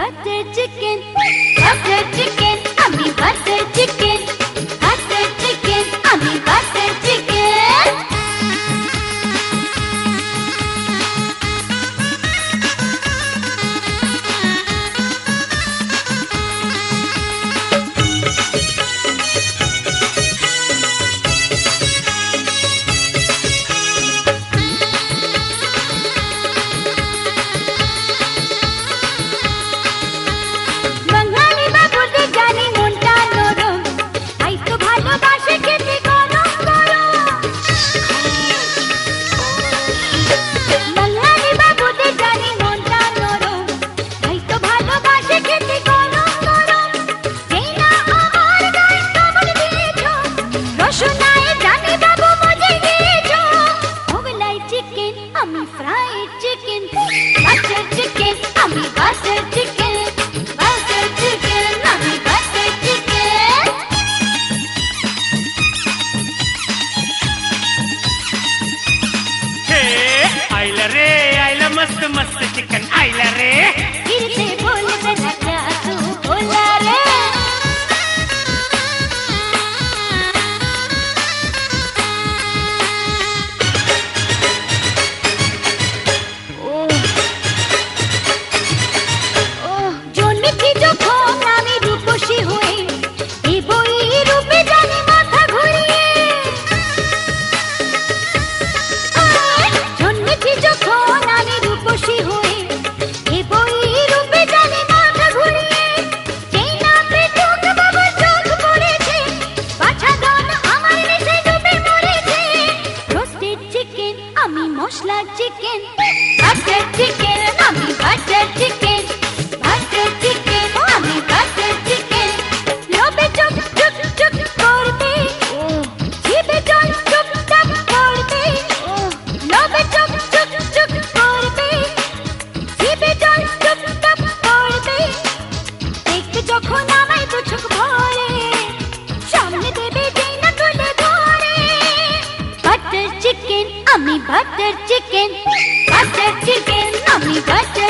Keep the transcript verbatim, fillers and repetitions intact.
Butter chicken, butter chicken, আমি butter chicken, butter chicken, আমি butter chicken. मस्त मस्त चिकन आइला रे, फिर से बोल देना क्या तू बोला रे। ओह ओह जोनी थी जो खोम नामी रूपोशी हुई, ये बोई रूपे जाने माथा घुरिए। जोनी थी जो खोम नामी रूपोशी हुई, ये बोई रूपे जाने माथा घुरिए। चैना पे चोक बाबू चोक पड़े थे, बाछा दोन हमारे निचे डूबे मरे थे। रोस्टेड चिकन, आमी मशला चिकन, बाटर चिकन, आमी बाटर चिकन, बाटर चिकन, आमी बाटर चिकन। लोबे चुप चुप चुप करते, जीबे जल चुप चुप करते, लोबे चुप चुप चुप करते, जीबे जल चुप चुप करते। देखते যখন আমায় দু চোখ ভরে, সামনে দেবে যেই না তুলে ধরে। বাটার চিকেন, আমি বাটার চিকেন, বাটার চিকেন, আমি বাটার